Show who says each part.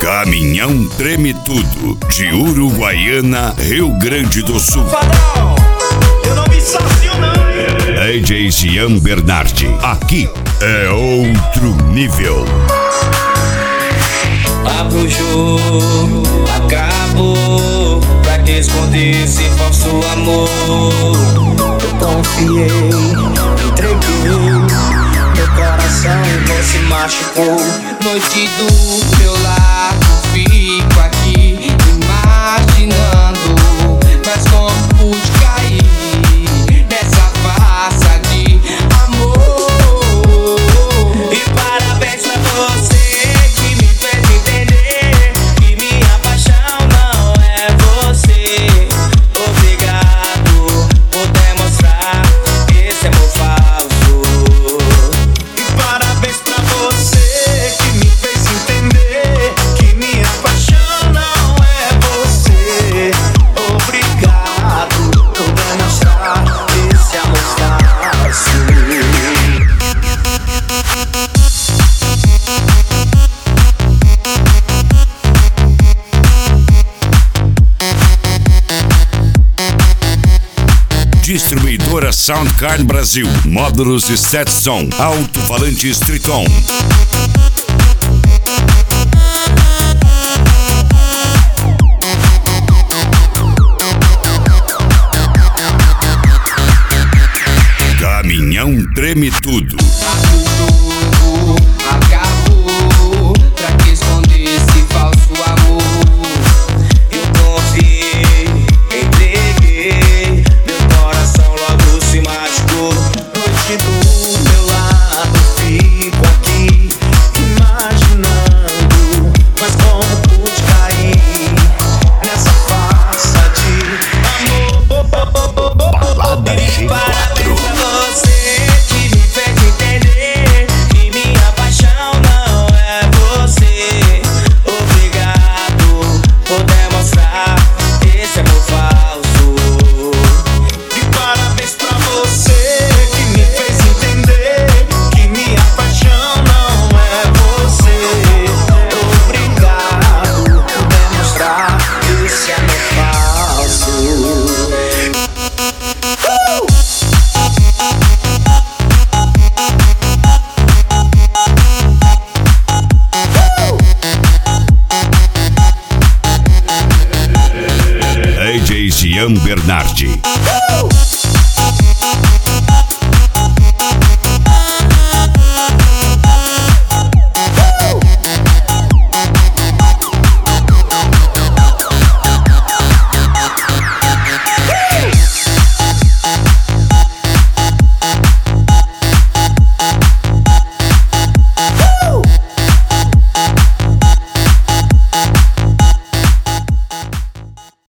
Speaker 1: Caminhão Treme Tudo, de Uruguaiana, Rio Grande do Sul.
Speaker 2: Padrão, eu não me sacio não.
Speaker 1: DJ Jean Bernardi, aqui é outro nível.
Speaker 3: Abro o jogo, acabou. Pra que esconder esse falso amor?
Speaker 2: Eu confiei, entreguei meu coração e você machucou.
Speaker 3: Noite do meu lado, fico aqui imaginando, mas como pude cair nessa farsa de amor? E parabéns pra você que me fez entender que minha paixão não é você. Obrigado por demonstrar esse amor falso.
Speaker 2: E parabéns pra você que me fez entender que minha paixão não é você. Obrigado por demonstrar esse amor falso.
Speaker 1: Distribuidora Soundcard Brasil, módulos Stetson, alto-falante Triton. Caminhão Treme Tudo.
Speaker 3: Acabou, pra que esconder esse falso amor? Eu confiei, entreguei, meu coração logo se machucou.
Speaker 2: Noite do meu lado, fico aqui imaginando, mas como pude cair nessa farsa de amor?
Speaker 1: Balada
Speaker 3: E
Speaker 1: G4.
Speaker 3: parabéns pra você que me fez entender que minha paixão não é você. Obrigado por demonstrar esse amor falso.
Speaker 2: E parabéns pra você que me fez entender que minha paixão não é você. Obrigado por demonstrar esse amor falso.
Speaker 1: DJ Jean Bernardi.